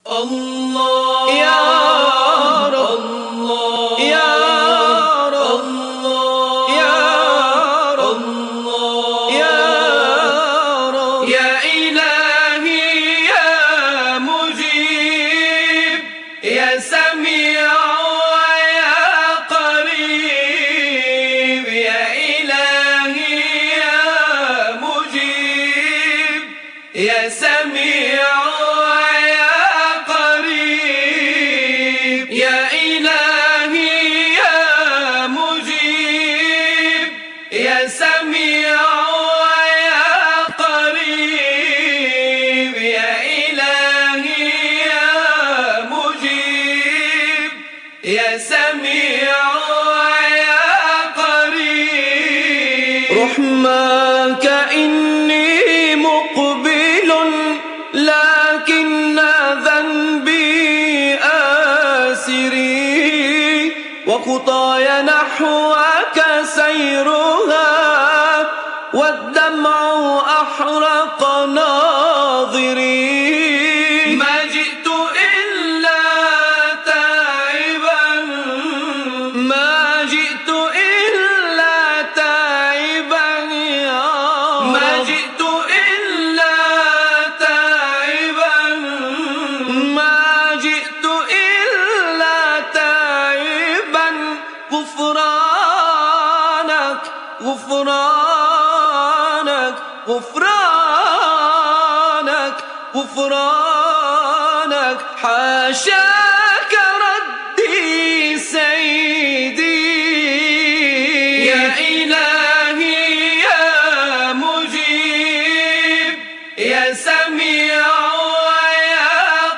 الله يا رب الله يا رب الله يا رب الله يا رب يا إلهي يا مجيب يا سميع ويا قريب يا إلهي يا مجيب يا سميع ويا قريب يا إلهي يا مجيب يا سميع ويا قريب يا إلهي يا مجيب يا سميع ويا قريب رحماك إني مقبل لكن ذنبي آسري وخطايا نحوك سيرها والدمع أحرق ناظري ما جئت إلا تائبا ما جئت إلا تائبا يا ما رب جئت إلا تائبا ما جئت إلا تائبا غفرانك غفرانك غفرانك غفرانك حاشاك ردي سيدي يا إلهي يا مجيب يا سميع ويا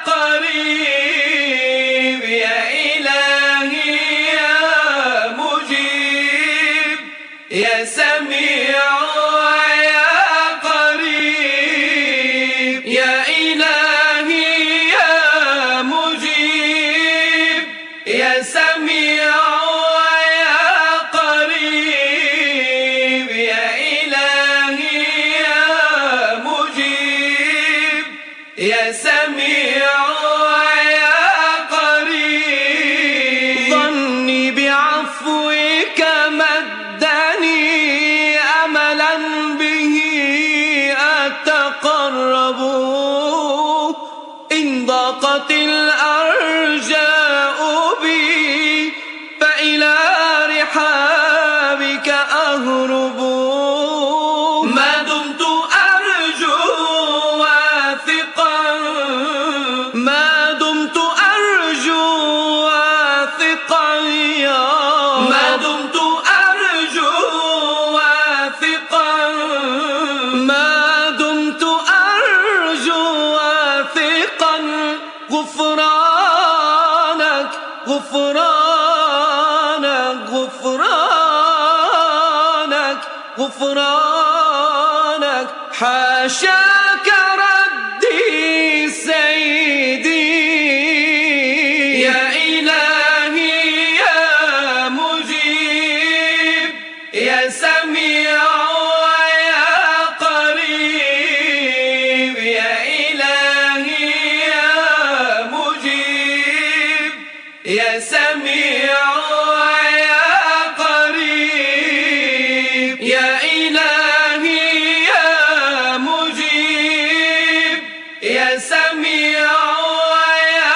قريب يا إلهي يا مجيب يا سميع ويا قريب يا إلهي يا مجيب يا سميع ويا قريب يا إلهي يا مجيب يا سميع ويا قريب ظني بعفوك مدني أملا به أتقرب إن ضاقت الأرجاء بي فإلى رحابك أهرب ما دمت أرجو واثقا ما دمت أرجو واثقا يا ما رب دمت أرجو واثقا ما دمت أرجو واثقا غفرانك غفرانك غفرانك غفرانك حاشاك ردي سيدي يا إلهي يا مجيب يا سميع ويا قريب يا إلهي يا مجيب يا سميع ويا قريب يا إلهي يا مجيب يا سميع ويا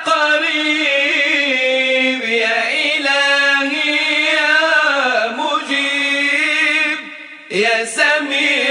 قريب يا إلهي يا مجيب يا سميع